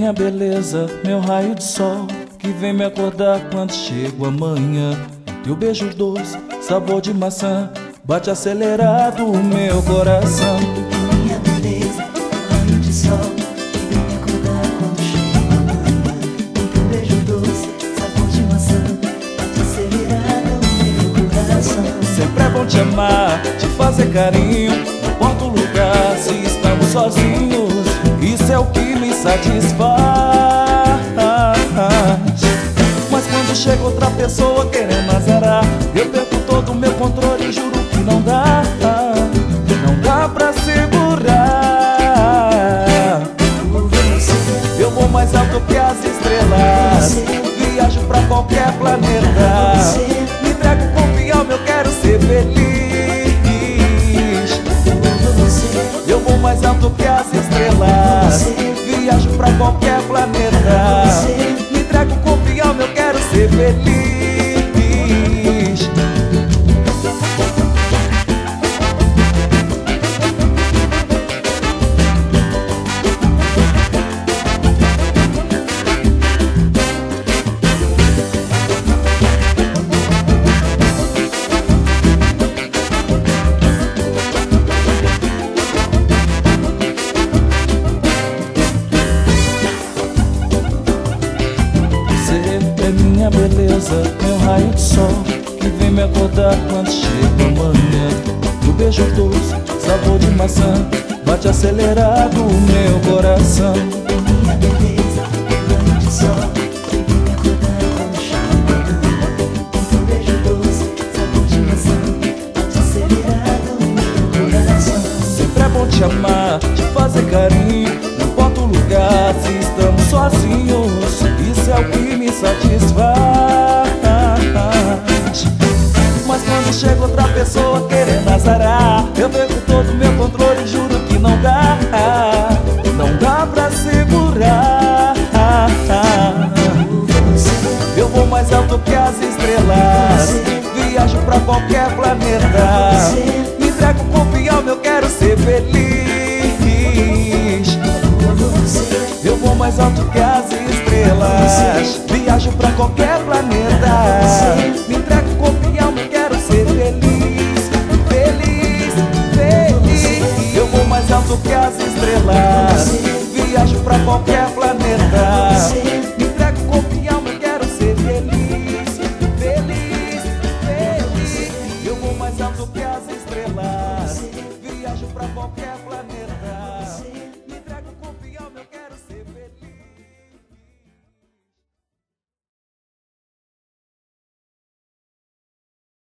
minha beleza, meu raio de sol, que vem me acordar quando chego amanhã. Teu beijo doce, sabor de maçã, bate acelerado o meu coração. Minha beleza, meu raio de sol, que vem me acordar quando chego amanhã. Teu beijo doce, sabor de maçã, bate acelerado o meu coração. Sempre é bom te amar, te fazer carinho, não importa o lugar se estamos sozinhos, isso é o que me satisfaz. Mas quando chega outra pessoa querendo azarar, eu perco todo o meu controle e juro que não dá pra segurar. Eu vou mais alto que as estrelas, viajo pra qualquer planeta, me entrego com fiel, eu quero ser feliz. Eu vou mais alto que as estrelas, viajo pra qualquer planeta, me entrego com fiel, eu quero ser feliz. É minha beleza, meu raio de sol, que vem me acordar quando chego amanhã. Do beijo doce, sabor de maçã, bate acelerado o meu coração. Minha beleza, meu raio de sol, que vem me acordar quando chego amanhã. Teu beijo doce, sabor de maçã, bate acelerado o meu coração. Sempre é bom te amar, te fazer carinho, não importa o lugar se estamos sozinhos, isso é o que me satisfaz. Mas quando chega outra pessoa querendo azarar, eu perco todo o meu controle e juro que não dá pra segurar. Eu vou mais alto que as estrelas, viajo pra qualquer planeta, me entrego com fiel, eu quero ser feliz. Eu vou mais alto que as estrelas, viajo pra qualquer planeta, me entrego com fiel, eu quero ser feliz. Feliz, feliz. Eu vou mais alto que as estrelas, viajo pra qualquer planeta,